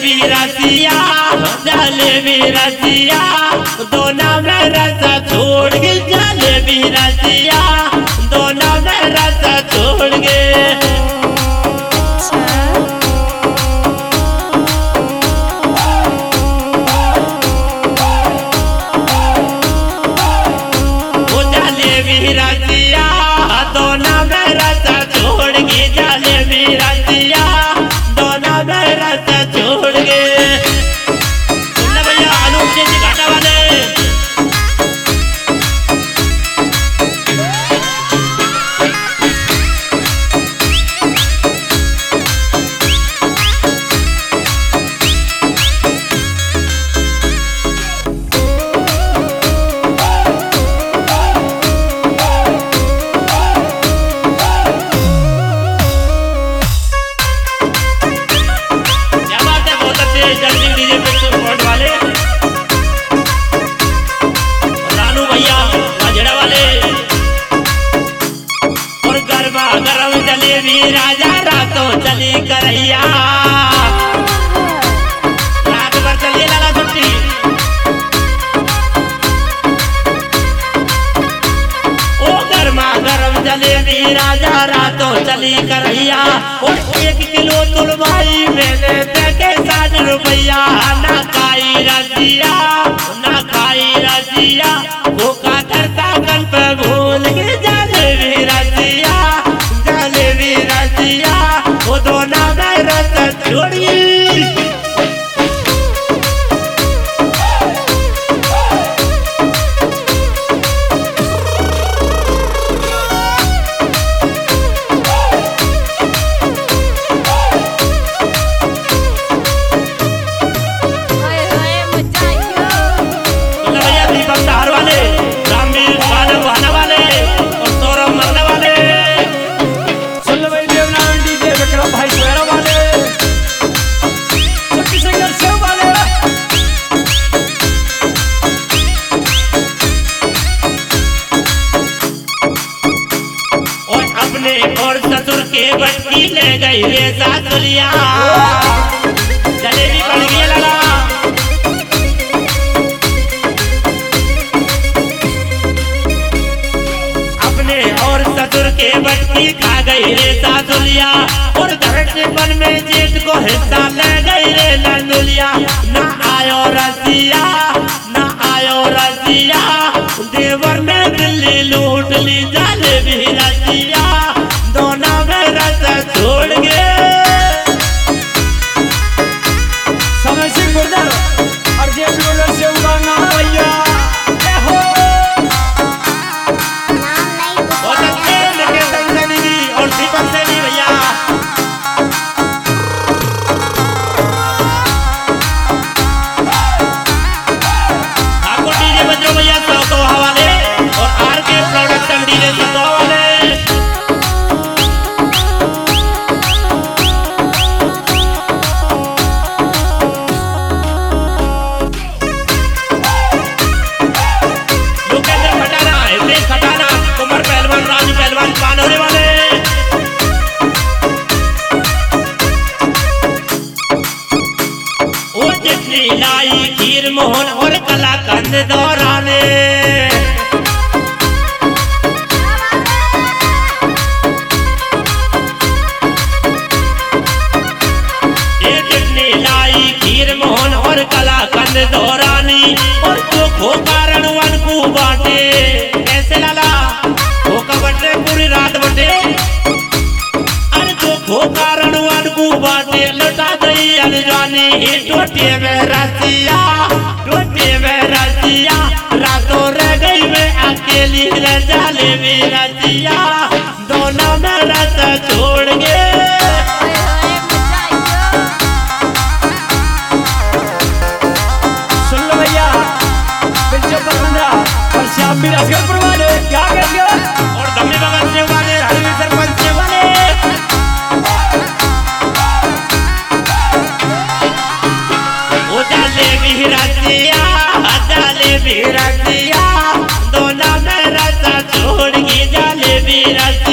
रसिया जलेबी रसिया दोनों में रस छोड़ के जलेबी रसिया दोनों में रस छोड़ के रसिया दोनों में रस छोड़ के जलेबी रसिया दोनों में रस छोड़ के भैया अनूप जी घाटा वाले गरम जलेबी राजा रातों चली करैया रात भर चलिए लाला छुट्टी ओ गर्मा गरम जलेबी राजा रातों चली करैया और 1 किलो तुलवाई मैंने देखे 60 रुपया ना खाई रसिया भूखा करता कल पे भूल के जलेबी रसिया वो दोनों में रस छोड़ी और ससुर के बटकी ले गई रे सासुरिया जलेबी पड़ गई लाला अपने और ससुर के बटकी खा गई रे सासुरिया और घर के मन में जेठ को हिस्सा ले गई रे नंदुलिया ना आयो रसिया देवर ने दिल्ली लूट ली जलेबी रसिया दोनों में रस छोड़ के समय सिंह गुर्जर और जेब लोलर से उगाना भैया बहुत अच्छे लेके संजनी जी और दीपक से भी भैया आपको डीजे बजरो भैया तो हवाले और आर के प्रोडक्शन डीजे तो हवाले लाई खीर मोहन और कलाकंद दौराने लाई खीर मोहन और कलाकंद दौरानी और चोखो कारण वन को बांटे कैसे लाला धोखा बटे पूरी रात बटे अरे चोखो कारण वन को बांटे लौटा दई अनजानी टोटे में रसिया रातों रह गई मैं अकेली जलेबी रसिया दोनों में रस छोड़ के सुन लो भैया और श्याम भी रसगढ़ वाले क्या करेंगे और दमी बगल से वाले हरवी सरपंच से वाले जलेबी रसिया दोनों में रस छोड़ के जलेबी रसिया